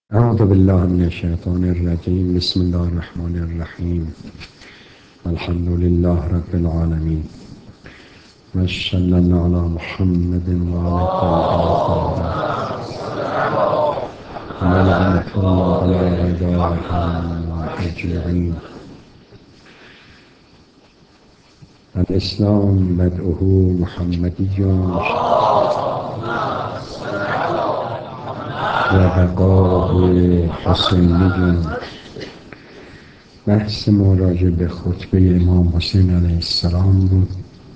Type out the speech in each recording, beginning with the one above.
أعوذ بالله من الشيطان الرجيم. بسم الله الرحمن الرحيم. الحمد لله رب العالمين، وصلى الله على محمد وعلى آله ولعنة الله على أعدائهم أجمعين. الإسلام بدءه محمدي وبقاؤه حسینی. بحث ما راجع به خطبه امام حسین علیه السلام بود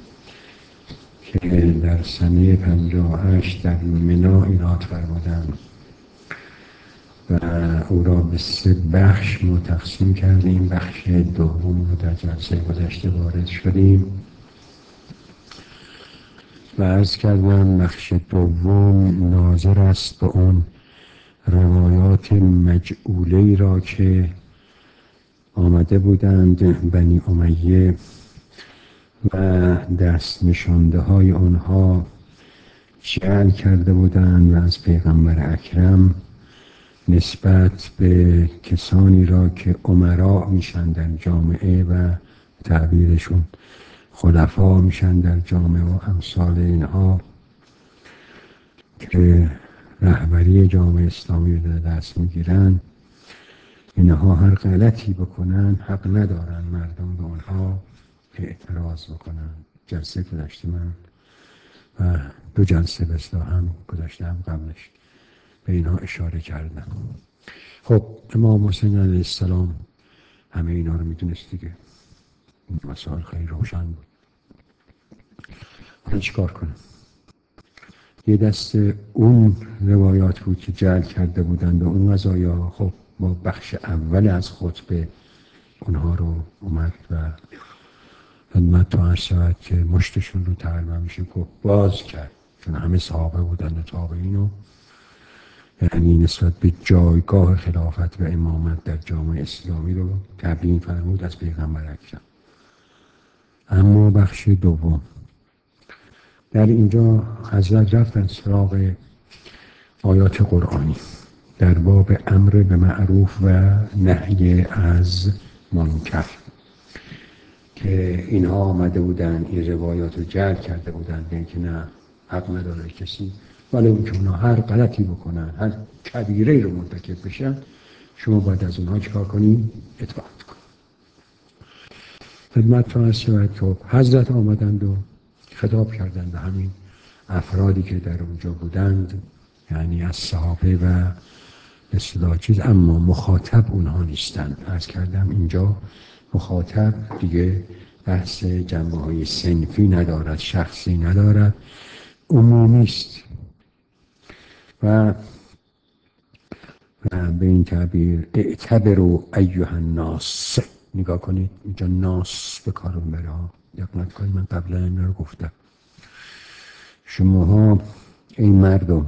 که در سنه 58 در منا ایراد فرمودند و او را به 3 بخش ما تقسیم کردیم. بخش دوم رو در جلسه گذشته وارد شدیم و عرض کردم بخش دوم ناظر است به اون روایات مجعوله‌ای را که آمده بودند بنی امیه و دست نشانده های آنها جعل کرده بودند و از پیغمبر اکرم نسبت به کسانی را که امراء میشن در جامعه و تعبیرشون خلفا میشن در جامعه و امثال اینها که رهبری جامعه اسلامی رو دست میگیرن، اینها هر غلطی بکنن حق ندارن مردم به آنها اعتراض بکنن. جلسه گذشته من و 2 جلسه به اصطلاح هم گذشته هم قبلش به اینها اشاره کردم. خب امام حسین علیه السلام همه اینا رو میدونست دیگه، این مسائل خیلی روشن بود. حالا چیکار کنم؟ یه دست اون روایات بود که جعل کرده بودند و اون قضایا. خب با بخش اول از خطبه اونها رو اومد و خدمت تو عرض شود که مشتشون رو تقریبا میشه که باز کرد، چون همه صحابه بودند و تابعین و یعنی نسبت به جایگاه خلافت و امامت در جامعه اسلامی رو تبیین فرمود از پیغمبر اکرم. اما بخش دوم در اینجا حضرت رفتن سراغ آیات قرآنی در باب امر به معروف و نهی از منکر که اینها آمده بودن این روایات رو جعل کرده بودن به اینکه نه حق نداره کسی ولی اون که اونا هر غلطی بکنن هر کبیره رو مرتکب بشن شما باید از اونها چکار کنید؟ اطاعت کنید. خدمتتون عرض شود که حضرت آمدند و خطاب کردند به همین افرادی که در اونجا بودند، یعنی از صحابه و اصطلاح چیز، اما مخاطب اونها نیستند. عرض کردم اینجا مخاطب دیگه بحث جنبه های صنفی ندارد، شخصی ندارد، عمومی است و به این تعبیر اعتبروا ایها الناس. نگاه کنید اینجا ناس به کار بره ها، دقت کنید من قبلا این رو گفتم. شماها این مردم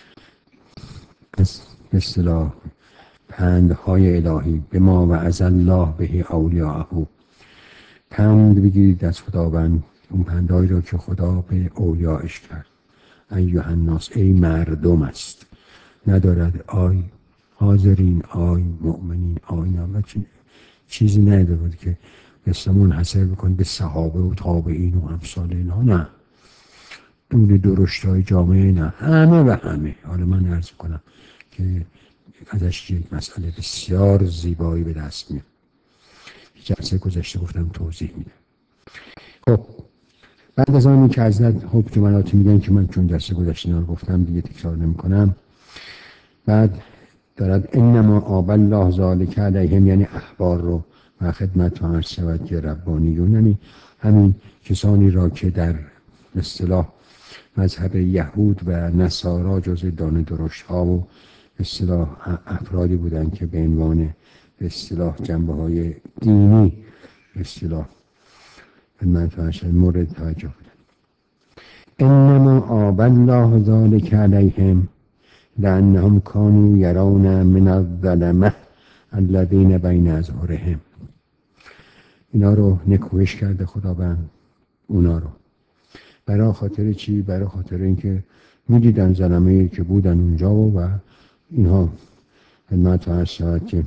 از اصطلاح پندهای الهی به ما وعظ الله به اولیاءه پند بگیرید از خداوند، اون پندهایی را که خدا به اولیاءش کرد. ایها الناس ای مردم است، ندارد آی حاضرین، آی مؤمنین، آی نه چیزی نداره بود که مثل منحصر بکنید به صحابه و تابعین و امثال اینها، نه دون درشتای جامعه، نه همه و همه. حالا من عرض کنم که ازش یک مسئله بسیار زیبایی به دست میاد، جلسه گذشته گفتم توضیح میده. خب بعد از آنی که حضرت حکم جملاتی میگن که من چون جلسه گذشته رو گفتم دیگه تکرار نمی کنم، بعد دارد انما آب الله ذالک علیهم، یعنی احبار رو و خدمت عرض شود که ربانیون، یعنی همین کسانی را که در اصطلاح مذهب یهود و نصارا جزء دانه درشت ها و اصطلاح افرادی بودند که به عنوان اصطلاح جنبه های دینی اصطلاح خدمت مورد توجه بودند. انما آب الله ذالک علیهم لأنهم كانوا يرون من الظلمة الذين بين أظهرهم. اینا رو نکوهش کرده خداوند اونا رو. برای خاطر چی؟ برای خاطر اینکه میدیدن ظلمه‌ای که بودن اونجا و اینها خدمت عرض شود که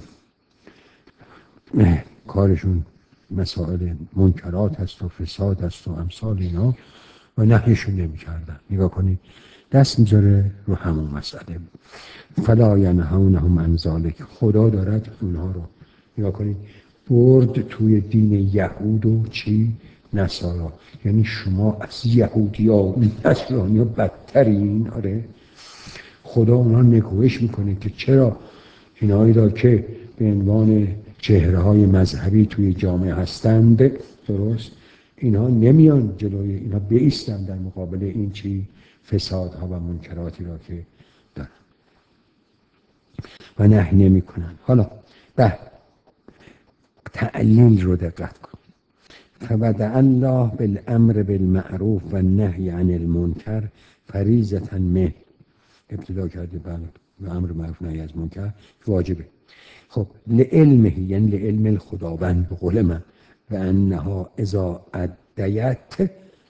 کارشون مسائل منکرات هست و فساد هست و امثال اینا و نهیشون نمی کردن. نگاه کنید دست میذاره رو همون مسئله. فلا ینهونهم عن ذلک. خدا دارد اونها رو نگاه کنید برد توی دین یهود و چی؟ نصارا. یعنی شما از یهودی ها نصرانی ها بدترین. آره خدا اونها نکوهش میکنه که چرا اینهایی را که به عنوان چهره های مذهبی توی جامعه هستند، درست، اینها نمیان جلوی اینها بایستن در مقابل این چی فسادها و منکراتی را که دارن و نهی نمی کنن. حالا به تعلیل رو دقت کن. فبدأ الله بالامر بالمعروف و النهی عن المنکر فریضة منه. ابتدا کرده بله و امر معروف نهی از منکر واجبه. خب لعلمه، یعنی لعلم خداوند به قول من، و انها اذا ادیت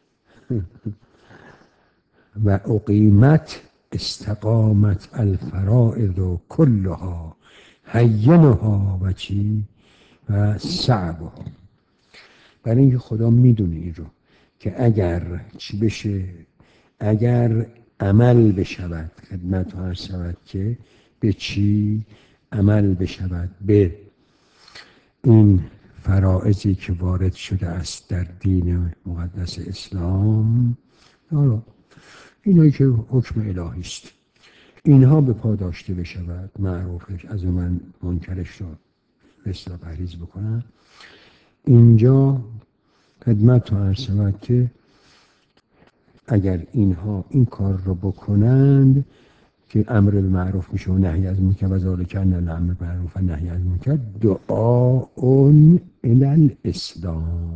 و اقیمت استقامت الفرائض کلها هینها و چی و صعبها. برای اینکه خدا میدونه این رو که اگر چی بشه، اگر عمل بشود، خدمت عرض شود که به چی عمل بشود؟ به این فرائضی که وارد شده است در دین مقدس اسلام، حالا اینایی که حکم الهی است، اینها به پا داشته بشود، معروفش از من منکرش رو مثلا پرهیز بکنن. اینجا خدمت عرض شود که اگر اینها این کار رو بکنند که امر به معروف میشه و نهی از منکر و ذالک ان الامر بالمعروف و نهی از منکر دعاء الی الاسلام.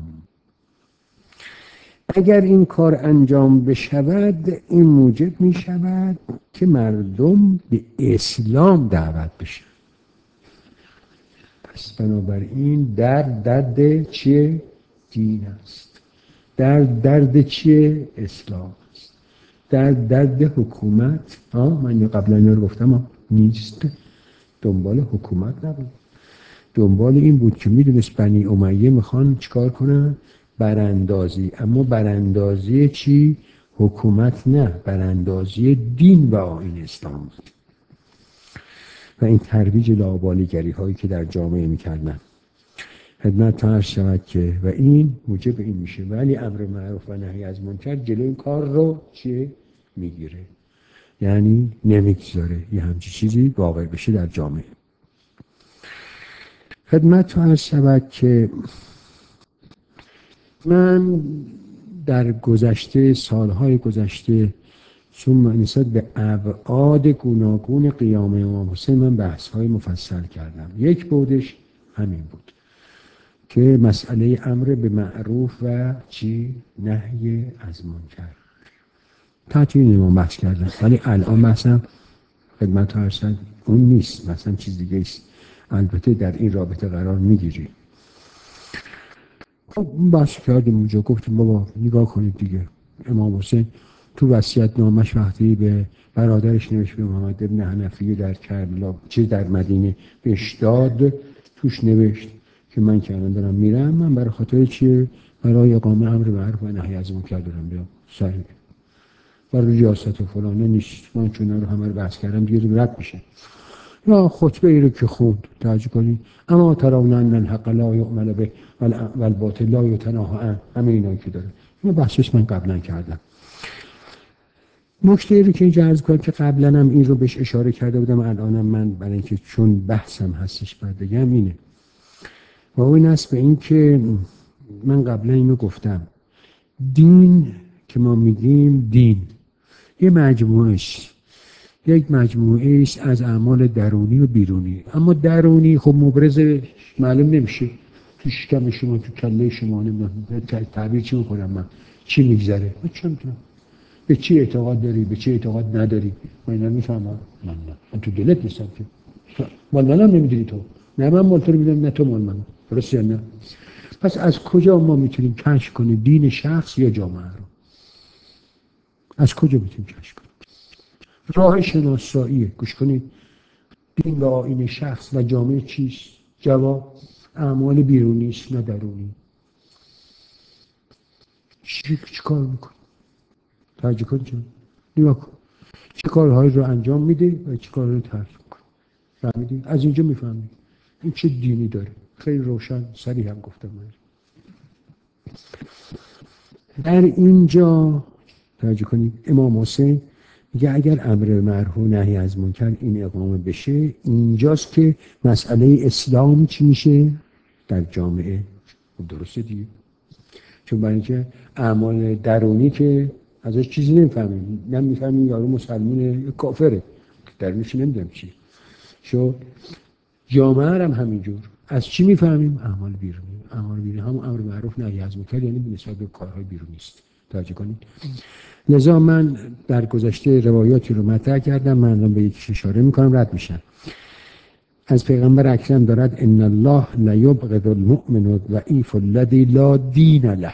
اگر این کار انجام بشود این موجب میشود که مردم به اسلام دعوت بشن. پس بنابراین درد چیه؟ دین است. درد چیه؟ اسلام است. درد حکومت من قبلا اینو گفتم نیست، دنبال حکومت نبود، دنبال این بود که میدونست بنی امیه میخوان چیکار کنن؟ براندازی. اما براندازی چی؟ حکومت نه، براندازی دین و آیین اسلام بود. و این ترویج لاابالیگری هایی که در جامعه میکردن. خدمت عرض شود که و این موجب این میشه، ولی امر معروف و نهی از منکر جلو این کار رو چیه؟ میگیره، یعنی نمیگذاره یه همچی چیزی واقع بشه در جامعه. خدمت عرض شود که من در گذشته، سالهای گذشته، چون نسبت به ابعاد گوناگون قیام امام حسین من بحث‌های مفصل کردم. یک بودش همین بود که مسئله امر به معروف و چی؟ نهی از منکر تحت این عنوان بحث کردم. ولی الان مثلا خدمت عرض شد اون نیست، مثلا چیز دیگه است. البته در این رابطه قرار میگیری. خب بحث کردیم اونجا، گفتیم بابا نگاه کنید دیگه، امام حسین تو وصیت نامش وقتی به برادرش نوشت، به محمد ابن حنفیه در کربلا چه در مدینه بهش داد، توش نوشت که من که الان دارم میرم، من برای خاطر چیه؟ برای اقامه امر معروف و نهی از منکر دارم بیام سری، برای ریاست و فلانه نیست. من چون رو همه رو بحث کردم دیگه رد میشه. یا خطبه ای رو که خوند توجه کنید، اما ترون ان الحق لا یعمل به والباطل لا یتناهى عنه، همه اینا که داره اینو بحثش من قبلا کردم. نکته ای رو که اینجا عرض کنم که قبلا هم این رو بهش اشاره کرده بودم، الانم من برای اینکه چون بحثم هستش بعد بگم اینه، و اون است به این که من قبلا اینو گفتم، دین که ما میگیم دین یه مجموعهش، یک مجموعه است از اعمال درونی و بیرونی. اما درونی خب مبرز معلوم نمیشه، تو شکم شما، تو کله شما، نمیدونم تعبیر چی میکنم من، چی میگذره، من چه میتونم، به چی اعتقاد داری، به چی اعتقاد نداری، من اینا میفهمم. من تو دلت نیستم که مال منم نمیدونی تو، نه من مال تو رو میدونم نه تو مال من، درسته یا نه؟ پس از کجا ما میتونیم کشف کنیم دین شخص یا جامعه رو؟ از کجا میتونیم کشف کنیم؟ راه شناساییه. گوش کنید، دین و آیین شخص و جامعه چیست؟ جواب اعمال بیرونی است نه درونی. چی کار میکنی؟ توجه کن چون نگاه کن چه کارهایی رو انجام میده و چه کارهایی رو ترک میکنه. فهمیدی؟ از اینجا میفهمی این چه دینی داره. خیلی روشن صریح هم گفتم من. در اینجا توجه کنید امام حسین میگه اگر امر معروف و نهی از منکر این اقامه بشه، اینجاست که مسئله اسلام چی میشه در جامعه. درسته دیگه، چون برای اینکه اعمال درونی که ازش چیزی نمیفهمیم، نمیفهمیم یارو مسلمونه یا کافره، درونش نمیدونم چی شو. جامعه هم همینجور از چی میفهمیم؟ اعمال بیرونی. اعمال بیرونی هم امر معروف نهی از منکر، یعنی به نسبت به کارهای بیرونی است. توجه کنید. لذا من در گذشته روایاتی رو مطرح کردم، من به یک اشاره میکنم رد میشن. از پیغمبر اکرم دارد ان الله لا یبغض المؤمن الضعیف الذی لا دین له.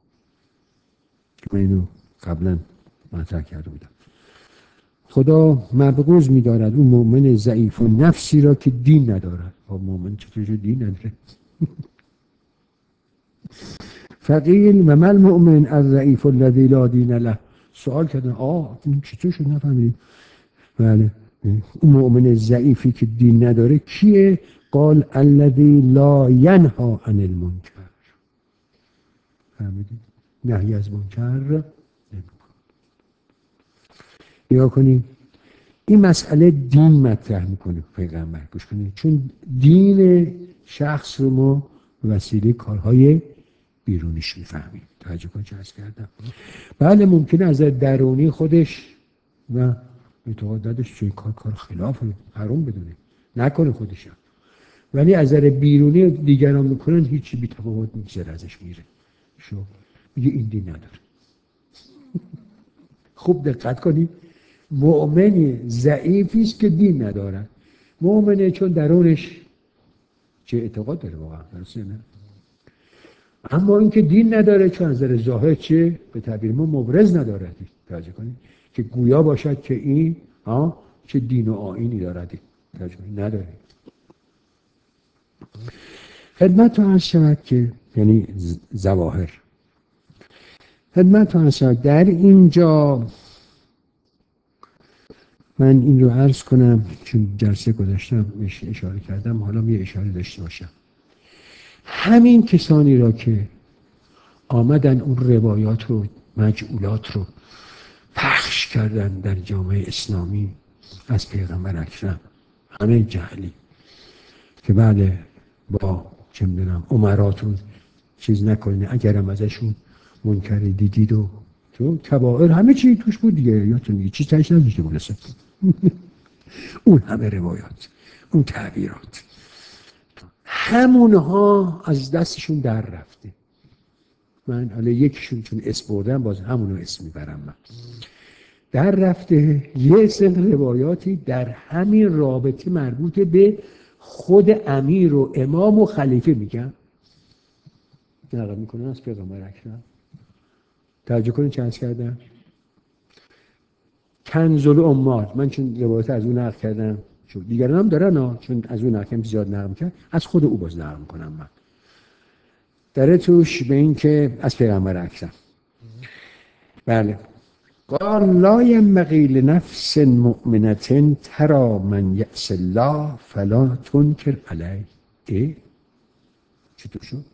من اینو قبلا مطرح کرده بودم. خدا مبغوض می‌دارد اون مؤمن ضعیف و نفسی را که دین ندارد. با مؤمن چطور دین نداره؟ فقیل و مل مؤمن الضعیف الذی لا دین له. سوال کردن این چطور شد نفهمیدیم؟ بله، اون مؤمن ضعیفی که دین نداره کیه؟ قال الذی لا ینها عن المنکر. فهمیدید؟ نهی از منکر نمی‌کنه. نگاه کنید این مسئله دین مطرح میکنه پیغمبر. گوش کنید، چون دین شخص رو ما وسیله کارهای بیرونیش میفهمیم. توجه کن چه عرض کردم. بله ممکنه از درونی خودش نه اعتقاد نداشت چه کار خلاف حرام بدونه نکنه خودش، ولی از نظر بیرونی دیگران میکنن هیچی بی تفاوت میگذره ازش میره. شو میگه این دین نداره. خوب دقت کنید، مؤمن ضعیفی است که دین ندارد. مؤمنه چون درونش چه اعتقاد داره واقعا، درسته نه؟ اما اینکه دین نداره چون از نظر ظاهر چه به تعبیر ما مبرز نداره. توجه کنید که گویا باشد که این چه دین و آیینی دارد. توجه کنید نداره. خدمت رو عرض شود که یعنی ظواهر خدمت رو عرض شود در اینجا من این رو عرض کنم چون جلسه گذاشتم اشاره کردم، حالا یه اشاره داشته باشم. همین کسانی را که آمدن اون روایات رو مجعولات رو پخش کردن در جامعه اسلامی از پیغمبر اکرم، همه جهلی که بعد با چه میدونم امراتون چیز نکنین اگرم ازشون منکر دیدید و تو کبائر همه چی توش بود دیگه، یادتون دیگه چیز تایش نداشته بود اصلا. اون همه روایات، اون تعبیرات، همونها از دستشون در رفته. من حالا یکیشون چون اسم بردم باز همونو اسم میبرم. من در رفته یه سری روایاتی در همین رابطه مربوط به خود امیر و امام و خلیفه میگن نقل میکنن از پیغمبر اکرم. توجه کنید چه عرض کردم. کنز العمال، من چون روایت از اون نقل کردم چون دیگران هم دارن چون از اون نقل زیاد نقل میکنن، از خود او باز نقل میکنم من. داره توش به این که از پیغمبر اکرم بله قال لا ينبغي لنفس مؤمنة ترى من يأس الله فلا تنكر عليه. چطور شد؟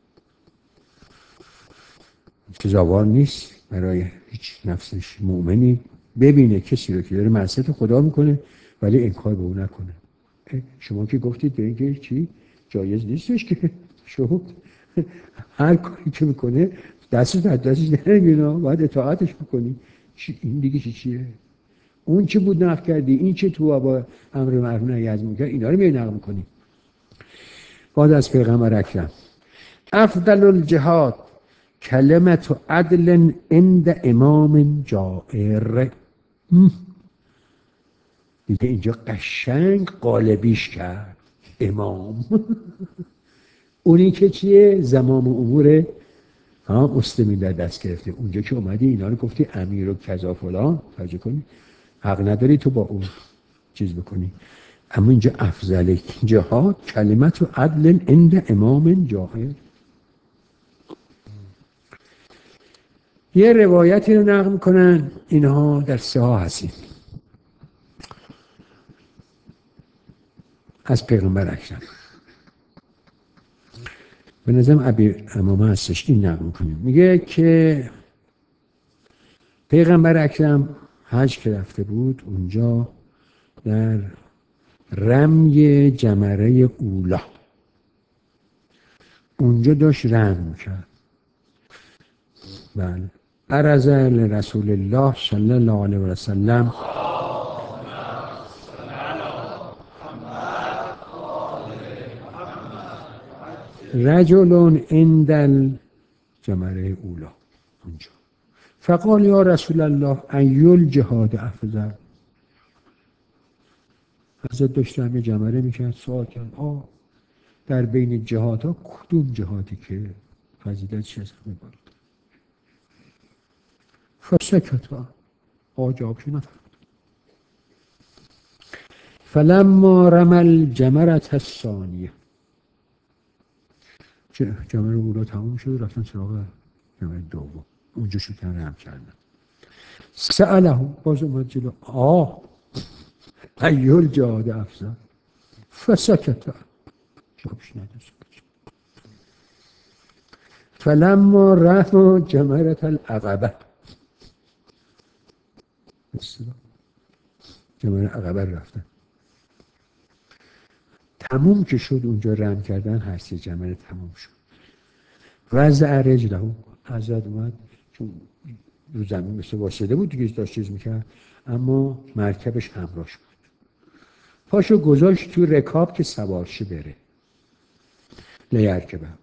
سزاوار نیست برای هیچ نفسش مؤمنی ببینه کسی رو که داره معصیت خدا میکنه ولی انکار به اون نکنه. شما که گفتید به اینکه چی جایز نیستش که شما هر کاری که میکنه دستش از دستش نمیگیره، باید اطاعتش بکنی. این دیگه چیه؟ اون چه بود نقل کردی، این چه تو با امر معروف نهی از منکر، اینا رو میای نقل میکنی. بعد از پیغمبر اکرم افضل الجهاد کلمت عدل عند امام جائر. دیگه اینجا قشنگ قالبیش کرد امام. اونی که چیه؟ زمام امور مسلمین در دست گرفته. اونجا که اومدی اینا رو گفتی امیر و کذا فلان، توجه کنی حق نداری تو با اون چیز بکنی. اما اینجا افضل جهاد کلمت و عدل عند امام جاهل. یه روایتی رو نقل میکنن اینها در صحاح هستیم از پیغمبر اکرم. به نظرم ابی امامه هستش، این نقل میکنیم. میگه که پیغمبر اکرم حج که رفته بود اونجا در رمی جمره اولا اونجا داشت رمی میکرد. بله. عرض لرسول الله صلی الله علیه و سلم رجل عند الجمره اولا اونجا فقال یا رسول الله ای الجهاد افضل. حضرت داشت رمی جمره میکرد، سوال کرد در بین جهادها کدوم جهادی که فضیلتش از همه بالا؟ فسکت جوابش نفرد. فلما رمى الجمرة الثانیه جمره اولا تموم شد رفتن سراغ جمره دوم، اونجا شروع کردن رم کردن. سأله باز اومد جلو ای الجهاد افضل فسکت جوابش نداد. فلما رمى جمرة العقبه جمره عقبه رفتن، تموم که شد اونجا رم کردن، هستی جمره تموم شد. وضع رجله حضرت اومد، چون رو زمین مثل واسطه بود دیگه داشت چیز میکرد، اما مرکبش همراهش بود، پاشو گذاشت تو رکاب که سوارشه بره لیرکبه.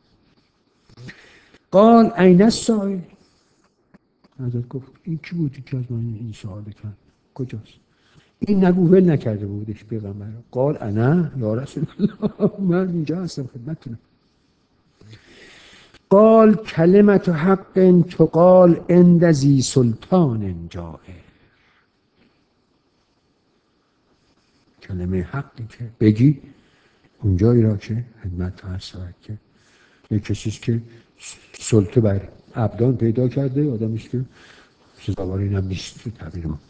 قال این السائل، حضرت گفت این کی بودی که از من این سوال کرد؟ کجاست؟ این نگو ول نکرده بودش پیغمبر. قال انا یا رسول الله، من اینجا هستم خدمتتونم. قال کلمت حق تقال عند ذی سلطان جائر. کلمه حقی که بگی اونجایی را که خدمت هست که یک کسیست که سلطه بر ابدان پیدا کرده، آدمیست که سزاوار اینم نیست تو تعبیر ما.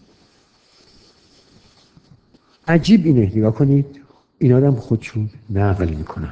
عجیب اینه، نگاه کنید این آدم خودشون نقل میکنن.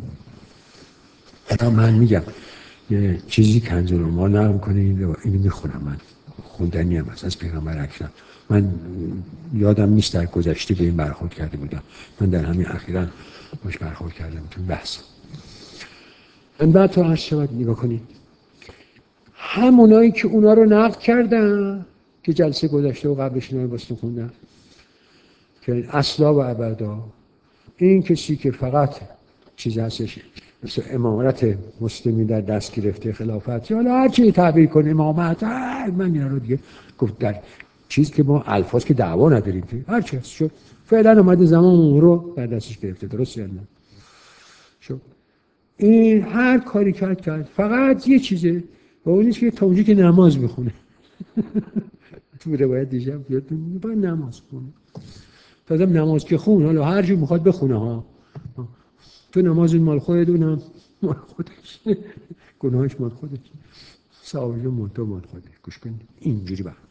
حتی من میگم یه چیزی کنز العمال نقل میکنه، اینو میخونم، من خوندنی هم هست از پیغمبر اکرم. من یادم نیست در گذشته به این برخورد کرده بودم، من در همین اخیراً باش برخورد کردم تو بحث. من بعد تو هر شود نگاه کنید همونایی که اونا رو نقل کردن که جلسه گذشته و قبلش اینا رو باستون خوندن که اصلا و ابدا، این کسی که فقط چیز هستش مثل امارت مسلمی در دست گرفته، خلافت، یا حالا هر چی تعبیر کنه امامت، من اینا رو دیگه گفت در چیز که ما الفاظ که دعوا نداریم که هر چی هست شد، فعلا اومده زمان اون رو در دستش گرفته، درست یا نه؟ شد این هر کاری کرد فقط یه چیزه و اون نیست که تا اونجا که نماز بخونه. تو روایت دیشب بیادتون باید نماز خونه، تازه نماز که خون، حالا هر جور میخواد بخونه ها، تو نماز مال خودت، اونم مال خودش، گناهش مال خودش، ثوابش مال خودش. گوش کنید اینجوری بخون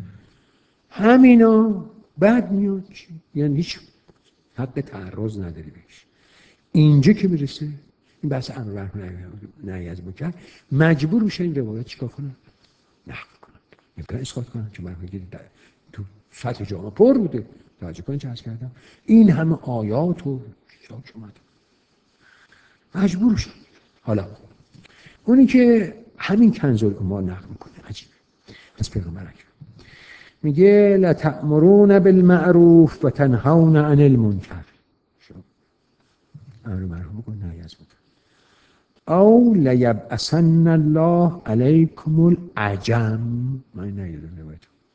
همینا بعد میاد یعنی هیچ حق تعرض نداری بهش. اینجا که میرسه این بحث امر نهی از منکر، مجبور میشه این روایت چیکار کنن؟ نقل کنن، نمیتونن اسقاط کنن، چون برای تو سطح جامعه پر بوده. توجه کنید چه عرض کردم، این همه آیات و چیزا که اومده مجبور شد. حالا اونی که همین کنز العمال نقل میکنه عجیبه از پیغمبر اکرم، میگه لتأمرون بالمعروف و تنهون عن المنکر. امر معروف بکن نهی از منکر. او لیبعثن الله علیکم العجم. من نگیدم روایت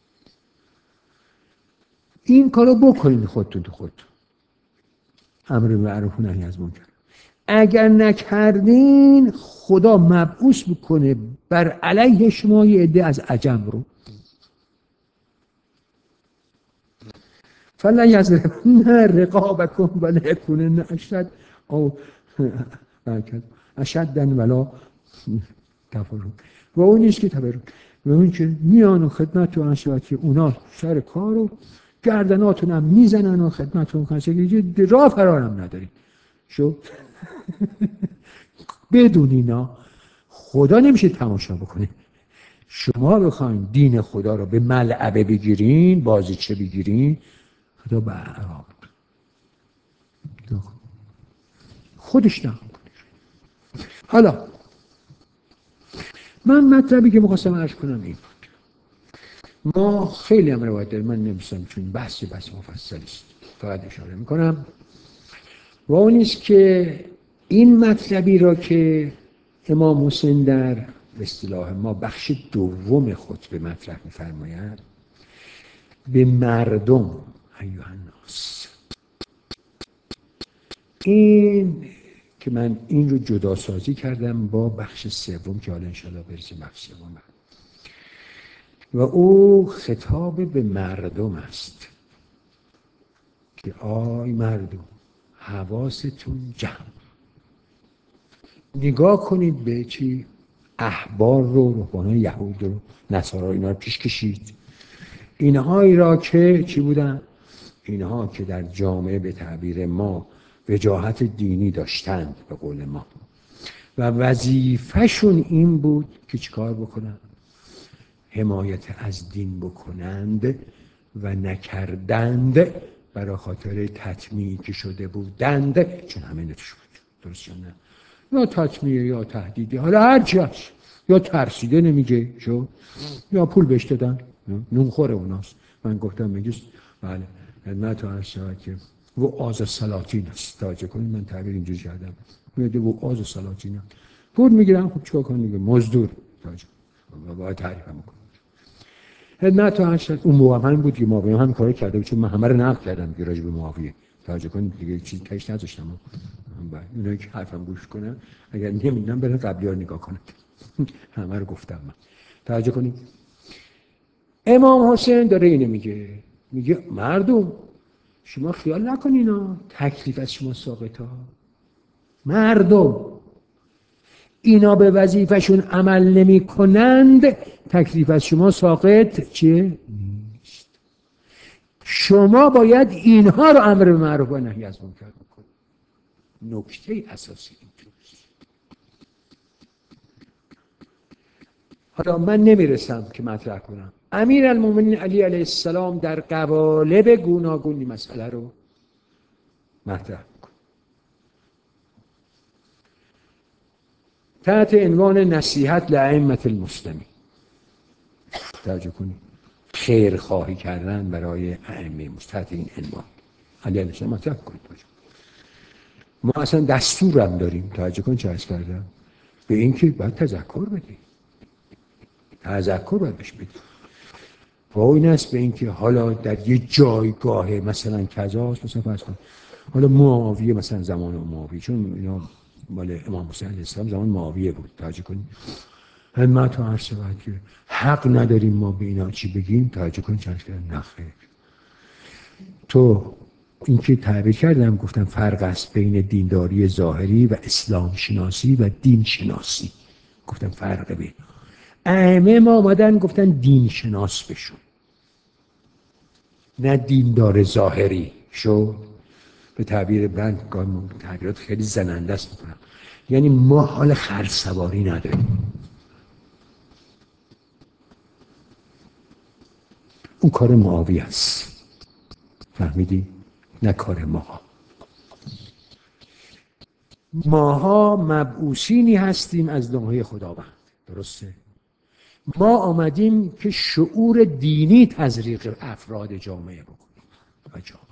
این کارو بکنید خودتون تو خودتون، امر معروف و نهی از منکر. اگر نکردین خدا مبعوث میکنه بر علیه شما یه عده از عجم رو. فلا یضربن رقابکم ولا یکونن اشد او اشدن ولا تفرق. و اون نیست که تفرق، و اون که میان و خدمت و که اونا سر کار رو گردناتون هم میزنن و خدمتون کنن، راه فرارم نداریم. شو بدون اینا خدا نمیشه تماشا بکنه. شما بخواین دین خدا رو به ملعبه بگیرین، بازیچه بگیرین، خدا به عراب خودش نمیکنه. حالا من مطلبی که میخواستم عرض کنم این، ما خیلی هم روایت داریم، من نمیستم چون بحث مفصلی است، فقط اشاره میکنم و اون است که این مطلبی را که امام حسین در به اصطلاح ما بخش دوم خطبه مطرح می‌فرمایند، به مردم ایها الناس، این که من این رو جدا سازی کردم با بخش سوم که حالا انشاءالله برسیم بخش سوم، و او خطاب به مردم است که آی مردم حواستون جمع، نگاه کنید به چی؟ احبار رو، رهبانان یهود رو، نصارا، اینا رو پیش کشید. اینهایی را که چی بودن؟ اینها که در جامعه به تعبیر ما وجاهت دینی داشتند به قول ما و وظیفه‌شون این بود که چیکار بکنن؟ حمایت از دین بکنند و نکردند برای خاطر تطمیعی که شده بودند، چون همه نتوش بود، درست یا نه؟ یا تطمیع یا تهدیدی، حالا هرچی هست، یا ترسیده نمیگه شو، یا پول بهش دادن، نونخور اوناست. من گفتم میگیست بله خدمت رو عرض شود که وعاظ سلاطین است، توجه کنید من تعبیر اینجوری کردم، میگه وعاظ سلاطین است، پول میگیرم، خب چیکار کنم دیگه، مزدور، توجه و باید تعریف هم کنم. خدمت رو عرض شود اون موقع همین بود که معاویه هم کار کرده بود، چون من همه رو نقل کردم که راجع به معاویه، توجه کنید دیگه چیزی تاش نذاشتم. اونایی که حرفم گوش کنن اگر نمیدونم برن قبلی ها نگاه کنن همه رو گفتم من. توجه کنید امام حسین داره اینو میگه مردم شما خیال نکنین تکلیف از شما ساقطه ها، مردم اینا به وظیفهشون عمل نمی کنند، تکلیف از شما ساقط چیه؟ نیست. شما باید اینها رو امر به معروف و نهی از منکر بکنید. نکته اساسی اینجاست. حالا من نمیرسم که مطرح کنم. امیرالمومنین علی علیه السلام در قوالب گوناگون این مسئله رو مطرح میکنه تحت عنوان نصیحت لائمة المسلمین. توجه کنید، خیرخواهی کردن برای ائمه تحت این عنوان علی علیه السلام مطرح کنید. ما اصلا دستورم داریم، توجه کنید چه عرض کردم، به این که باید تذکر بدیم، تذکر باید بهش بدیم. و این است به این که حالا در یه جایگاه مثلا کجاست، مثلا فرض کن حالا معاویه، مثلا زمان معاویه، چون اینا مال امام حسین علیه السلام زمان معاویه بود، توجه کنید خدمت عرض شود که حق نداریم ما به اینا چی بگیم، توجه کنید چند کردن نخیر. تو این که تعبیر کردم گفتم فرق است بین دینداری ظاهری و اسلام شناسی و دین شناسی، گفتم فرق بین ائمه ما آمدن گفتن دین شناس بشون، نه دیندار ظاهری شو. به تعبیر بند تعبیرات خیلی زننده است میکنم، یعنی ما حال خرسواری نداریم، اون کار معاویه است، فهمیدی؟ نه کار ماها. ماها مبعوثینی هستیم از نوحه خداوند، درسته؟ ما آمدیم که شعور دینی تزریق افراد جامعه بکنیم و جامعه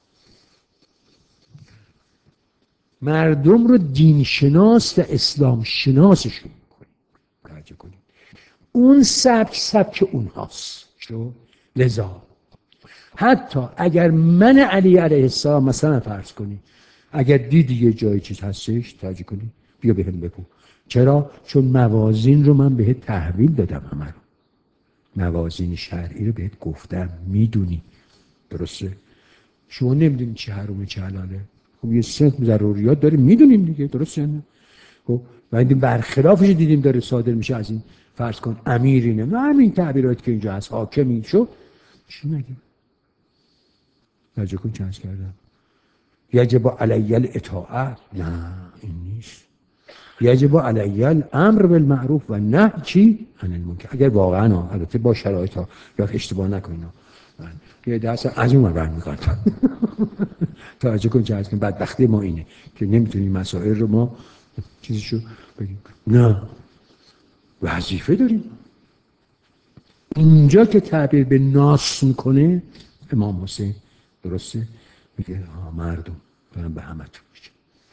مردم رو دین شناس و اسلام شناسشون کنیم. توجه کنید اون سبک اونهاست. شو لذا حتی اگر من علی علیه السلام مثلا فرض کنی اگر دیدی یه جای چیز هستش، توجه کنی بیا بهم بگو. چرا؟ چون موازین رو من بهت تحویل دادم، همه رو موازین شرعی رو بهت گفتم، میدونی، درسته؟ شما نمیدونید چه حرومه چه حلاله. خب یه سه ضروریات داره میدونیم دیگه، درست یا نه؟ خب و این برخلافش دیدیم داره صادر میشه از این فرض کن امیرینه، نه همین تعبیرات که اینجا هست حاکمی شو چی نگیم؟ توجه کن چنز کردم یجب علی الاطاعت، نه این نیست. یجب علی الامر بالمعروف و نهی چی عن المنکر. اگر واقعا البته با شرایط ها یا اشتباه نکنین یه دست از اون برمیگرد. توجه کن چنز کن بدبختی ما اینه که نمیتونیم مسائل رو ما چیزشو بگیم. نه وظیفه داریم. اینجا که تعبیر به ناس میکنه امام حسین، درسته؟ میگه مردم دارن به همتون میشه.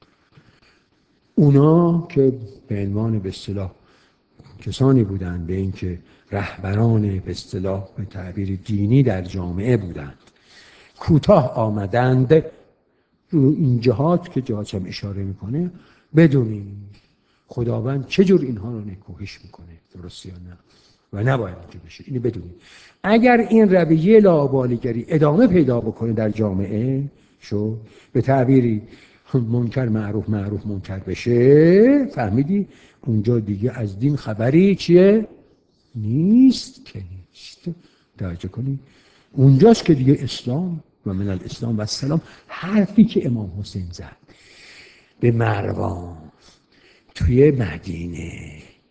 اونا که به عنوان به اصطلاح کسانی بودند به اینکه رهبران به اصطلاح به تعبیر دینی در جامعه بودند، کوتاه آمدند رو این جهات که جهات هم اشاره میکنه، بدونیم خداوند چجور اینها رو نکوهش میکنه، درسته یا نه؟ و نباید اینجا بشه. اینو بدونیم اگر این رویه لاابالیگری ادامه پیدا بکنه در جامعه، شو به تعبیری منکر معروف معروف منکر بشه، فهمیدی اونجا دیگه از دین خبری چیه؟ نیست که نیست. توجه کنی اونجاست که دیگه اسلام و من الاسلام و السلام، حرفی که امام حسین زد به مروان توی مدینه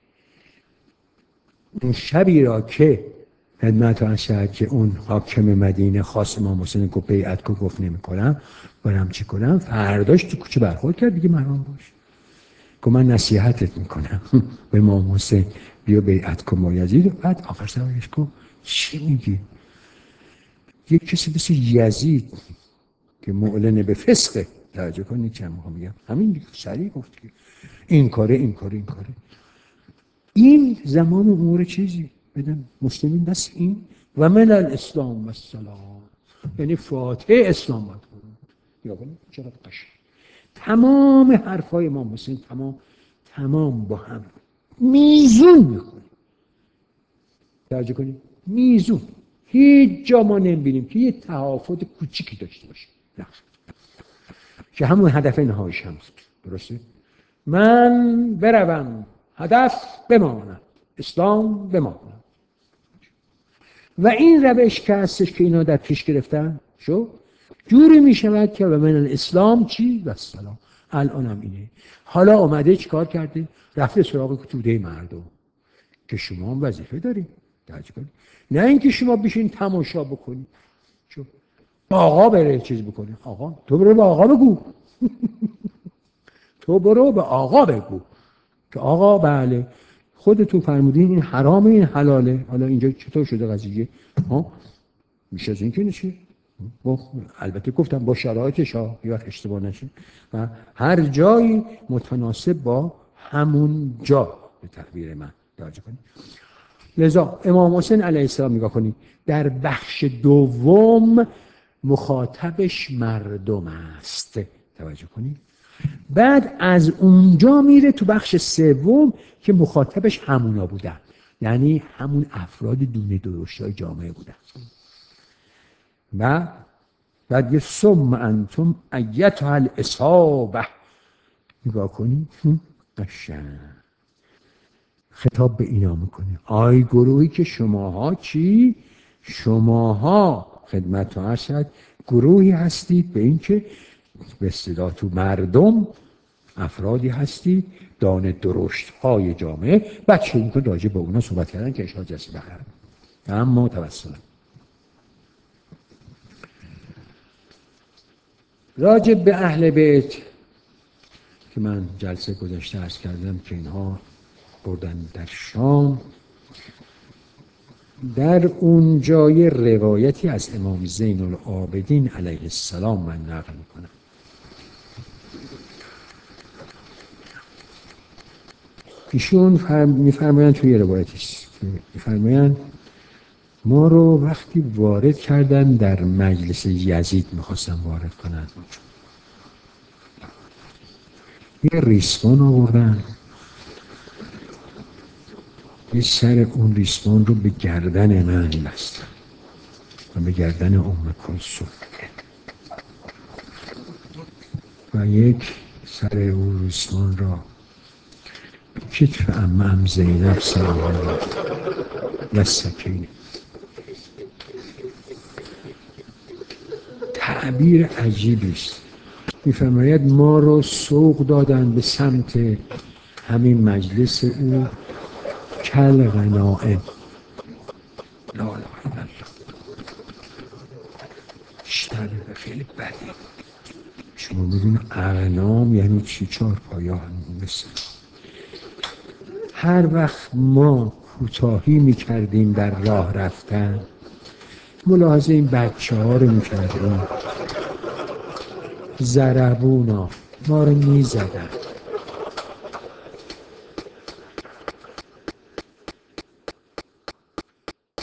اون شبی را که خدمت عرض شد که اون حاکم مدینه خواست امام حسین گفت بیعت کن، گفت نمی‌کنم، برم چی کنم؟ فرداش تو کوچه برخورد کرد دیگه مروان باش، گفت من نصیحتت میکنم به امام حسین بیا بیعت کن با یزید. بعد آخر سرش گفت چی میگی؟ یک کسی مثل یزید که معلن به فسقه، توجه کنید چه میگم، همین دیگه سریع گفت که این کاره این کاره این کاره. این زمان امور چیزی بدن مسلمین دست این و من الاسلام و السلام، یعنی فاتحه اسلام باید کنید. یا کنید چقدر قشنگ تمام حرفای امام حسین تمام با هم میزون میخونیم. توجه کنید میزون، هیچ جا ما نمیبینیم که یه تفاوت کوچیکی داشته باشه، نه که همون هدف نهاییش هم درسته. من بروم هدف بماند، اسلام بماند. و این روش که هستش که اینا در پیش گرفتن شو جوری می شود که به من الاسلام چی؟ و السلام. الان هم اینه. حالا آمده چی کار کرده؟ رفته سراغ توده مردم که شما هم وظیفه دارید. نه اینکه شما بشین تماشا بکنید. چون آقا بره چیز بکنه، آقا تو برو به آقا بگو. تو برو به آقا بگو که آقا بله خودتون فرمودین این حرامه این حلاله. حالا اینجا چطور شده قضیه؟ ها میشه از این که نشه. البته گفتم با شرایطش ها یا اشتباه نشه و هر جایی متناسب با همون جا به تعبیر من. توجه کنید. لذا امام حسین علیه السلام نگاه کنید در بخش دوم مخاطبش مردم است. توجه کنید. بعد از اونجا میره تو بخش سوم که مخاطبش همونا بودن، یعنی همون افراد دونه درشتای جامعه بودن. و بعد یه ثم انتم ایتها الاصابه، نگاه کنید قشنگ خطاب به اینا میکنه. آی گروهی که شماها چی؟ شماها خدمت عرض شد گروهی هستید به این که به اصطلاح تو مردم افرادی هستید دانه درشت های جامعه. بچه این که راجع به اونا صحبت کردن که اشاره جسی بخرن اما توسلا راجع به اهل بیت که من جلسه گذشته عرض کردم که اینها بردن در شام، در اون جای روایتی از امام زین العابدین علیه السلام من نقل میکنم. ایشون میفرمایند توی روایتش میفرمایند ما رو وقتی وارد کردن در مجلس یزید میخواستن وارد کنن، یه ریسمان آوردن، یه سر اون ریسمان رو به گردن من بستن و به گردن ام کلثوم. و یک سر عروسان را به کتف عمم زینب سایه و سکینه. تعبیر عجیبی است. می‌فرماید ما رو سوق دادن به سمت همین مجلس او کل غنائم. لا اله الا الله. اشتبه خیلی بده. شما بدون اغنام یعنی چی؟ چهار پایه مثل هر وقت ما کوتاهی میکردیم در راه رفتن، ملاحظه این بچه ها رو میکردیم، ضربونا ما رو میزدن.